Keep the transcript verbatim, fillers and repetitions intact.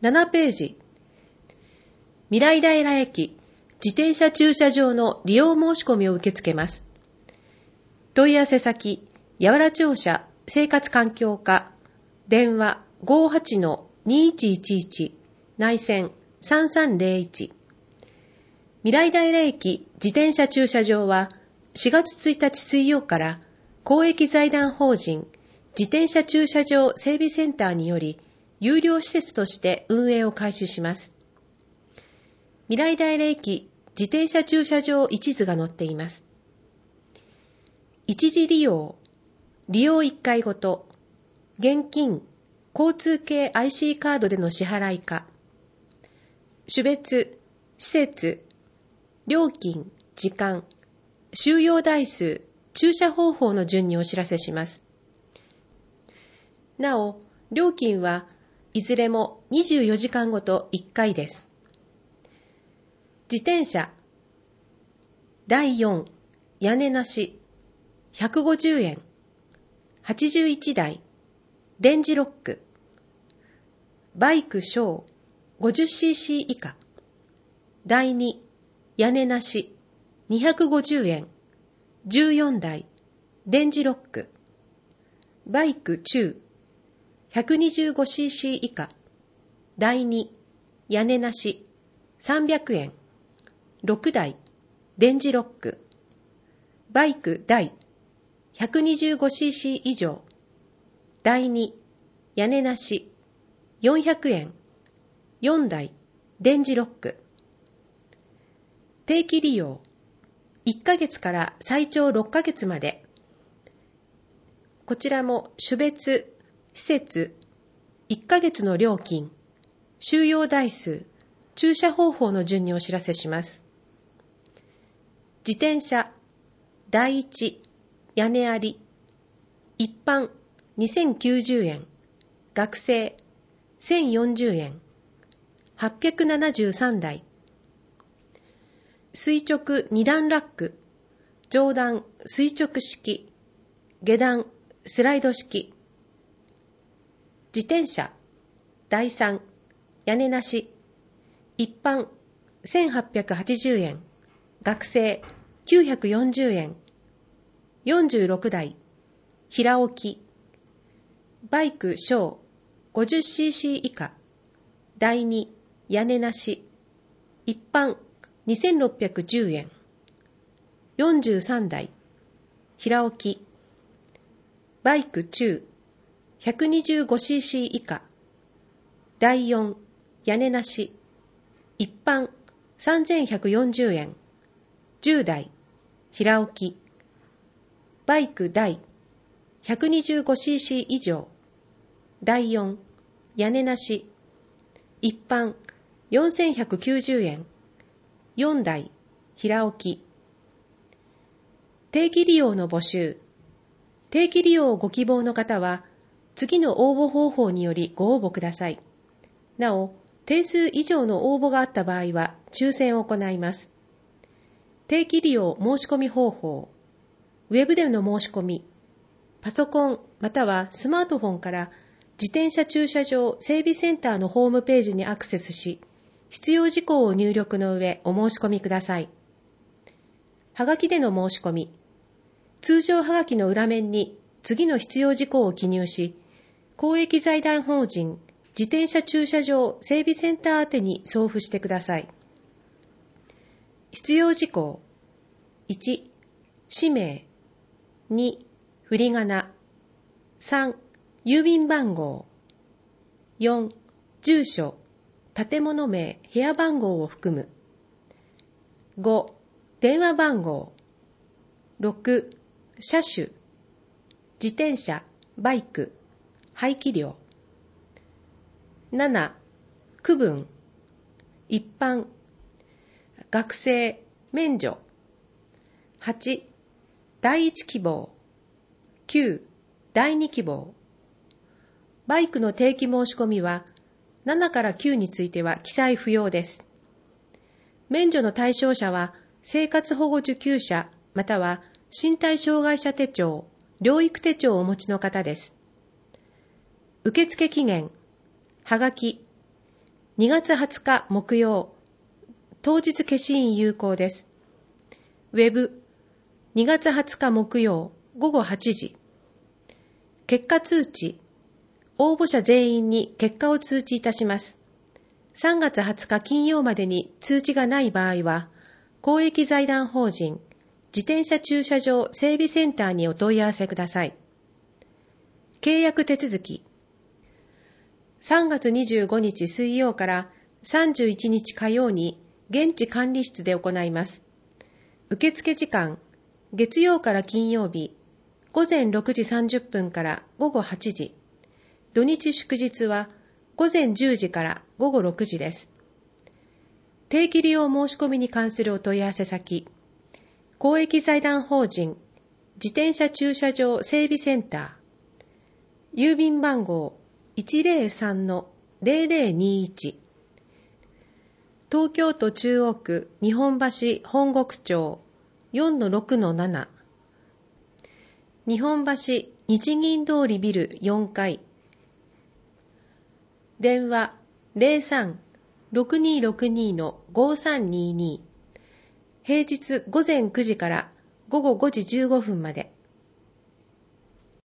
ななページ、未来平駅自転車駐車場の利用申し込みを受け付けます。問い合わせ先、八原庁舎生活環境課、電話 ごーはちのにいちいちいち、内線さんさんゼロいち。未来平駅自転車駐車場はしがつついたち水曜から公益財団法人自転車駐車場整備センターにより有料施設として運営を開始します。未来平駅自転車駐車場一図が載っています。一時利用、利用いっかいごと、現金、交通系 アイシー カードでの支払いか、種別、施設、料金、時間、収容台数、駐車方法の順にお知らせします。なお、料金はいずれもにじゅうよじかんごといっかいです。自転車、だいよん、屋根なし、ひゃくごじゅうえん、はちじゅういちだい、電磁ロック、バイク小、ごじゅっシーシー 以下、だいに、屋根なし、にひゃくごじゅうえん、じゅうよんだい、電磁ロック、バイク中、ひゃくにじゅうごシーシー 以下、だいに、屋根なし、さんびゃくえん、ろくだい、電磁ロック、バイク大、ひゃくにじゅうごシーシー 以上、だいに、屋根なし、よんひゃくえん、よんだい、電磁ロック。定期利用、いっかげつから最長ろっかげつまで。こちらも種別、施設、いっかげつの料金、収容台数、駐車方法の順にお知らせします。自転車、だいいち、屋根あり、一般にせんきゅうじゅうえん、学生せんよんじゅうえん、はっぴゃくななじゅうさんだい。垂直に段ラック、上段垂直式、下段スライド式。自転車、だいさん、屋根なし、一般せんはっぴゃくはちじゅうえん、学生きゅうひゃくよんじゅうえん、よんじゅうろくだい、平置き、バイク小 ごじゅっシーシー 以下、だいに、屋根なし、一般にせんろっぴゃくじゅうえん、よんじゅうさんだい、平置き、バイク中、ひゃくにじゅうごシーシー 以下、だいよん、屋根なし、一般さんぜんひゃくよんじゅうえん、じゅうだい、平置き、バイク大、ひゃくにじゅうごシーシー 以上、だいよん、屋根なし、一般よんせんひゃくきゅうじゅうえん、よんだい、平置き。定期利用の募集。定期利用をご希望の方は、次の応募方法によりご応募ください。なお、定数以上の応募があった場合は、抽選を行います。定期利用申し込み方法。ウェブでの申し込み。パソコンまたはスマートフォンから自転車駐車場整備センターのホームページにアクセスし、必要事項を入力の上お申し込みください。はがきでの申し込み。通常はがきの裏面に次の必要事項を記入し、公益財団法人自転車駐車場整備センター宛てに送付してください。必要事項。いち、氏名。に、振り仮名。さん、郵便番号。よん、住所。建物名、部屋番号を含む。ご、電話番号。ろく、車種。自転車、バイク、排気量。なな、区分。一般。学生、免除。はち、第一希望。きゅう、第二希望。バイクの定期申し込みは、ななからきゅうについては記載不要です。免除の対象者は、生活保護受給者、または身体障害者手帳、療育手帳をお持ちの方です。受付期限、はがき、 にがつはつか木曜、当日消印有効です。ウェブ、にがつはつか木曜ごごはちじ。結果通知、応募者全員に結果を通知いたします。さんがつはつか金曜までに通知がない場合は、公益財団法人自転車駐車場整備センターにお問い合わせください。契約手続き、さんがつにじゅうごにち水曜からさんじゅういちにち火曜に現地管理室で行います。受付時間、月曜から金曜日、ごぜんろくじさんじゅっぷんからごごはちじ、土日祝日はごぜんじゅうじからごごろくじです。定期利用申し込みに関するお問い合わせ先、公益財団法人自転車駐車場整備センター、郵便番号 いちぜろさんのぜろぜろにいち、東京都中央区日本橋本国町 よんのろくのなな、日本橋日銀通りビルよんかい、電話 ゼロさん ろくにーろくにーのごさんにーにー、平日午前くじから午後ごじじゅうごふんまで。